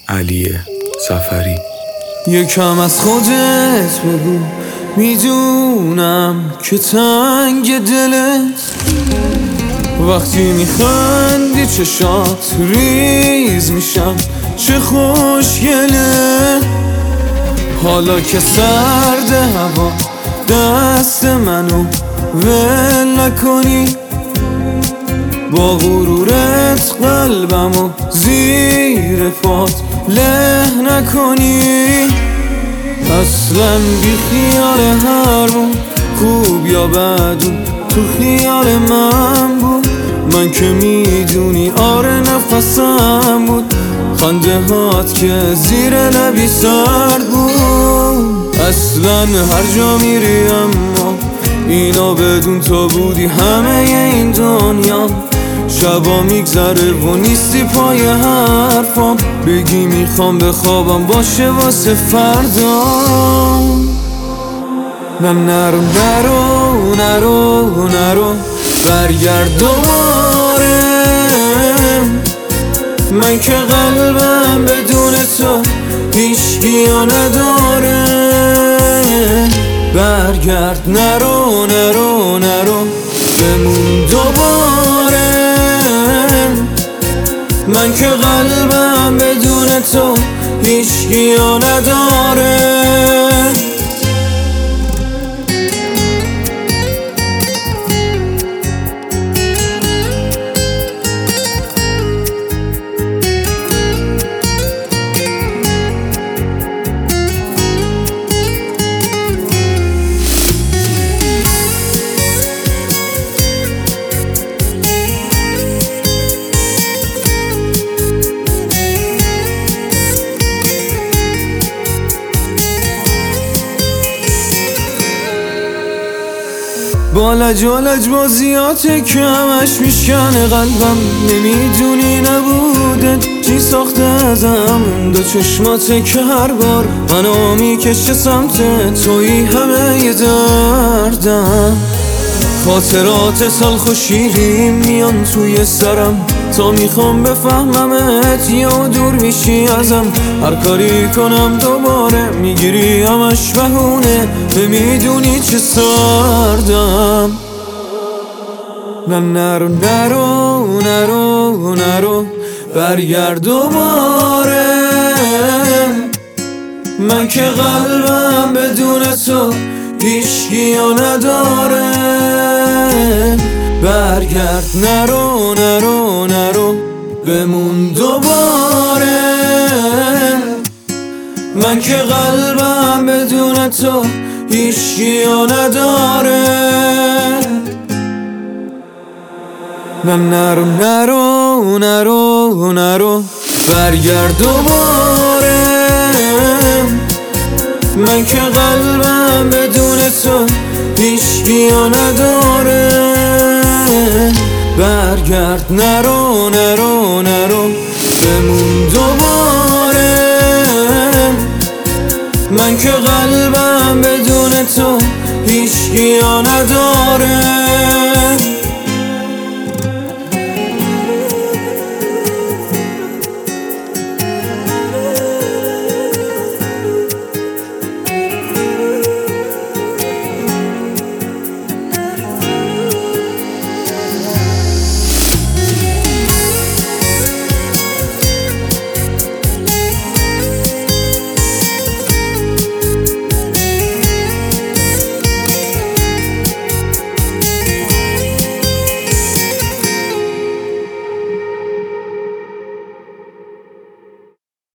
علی سفری. یکم از خودت بگو، میدونم که تنگ دلت وقتی میخندی چشات ریز میشم، چه خوشگله. حالا که سرد هوا دست منو ول نکنی، با غرورت قلبمو زیر پات له نکنی. اصلا بی خیال هرمون خوب یا بدون تو خیال من بود. من که میدونی آره نفسم بود، خنده هات که زیر لبی سرد بود. اصلا هر جا میری اما اینا بدون تو بودی همه این دنیا. شبا میگذره و نیستی پای حرفام، بگی میخوام بخوابم باشه واسه فردا. نه نرو نرو نرو نرو برگرد دوباره، من که قلبم بدون تو هیچگیا نداره. برگرد نرو نرو نرو بمون دوباره، من که قلبم بدون تو هیچگیا نداره. با لج بازیات که همش میشکنه قلبم، نمیدونی نبوده چی ساخته ازم. دو چشماته که هر بار منو میکشه سمت توی همه ی دردم. خاطرات تلخ و شیرین میان توی سرم، تا میخوام بفهممت یا دور میشی ازم. هر کاری کنم دوباره میگیری همش بهونه، نمیدونی چه سردم. نه نرو نرو نرو نرو برگرد دوباره، من که قلبم بدون تو هیچگیا نداره. برگرد نرو نرو نرو بمون دوباره، من که قلبم بدون تو هیچگیا نداره. نه نرو نرو نرو نرو برگرد دوباره، من که قلبم بدون تو هیچگیا نداره. برگرد نرو نرو نرو بمون دوباره، من که قلبم بدون تو هیچگیا نداره.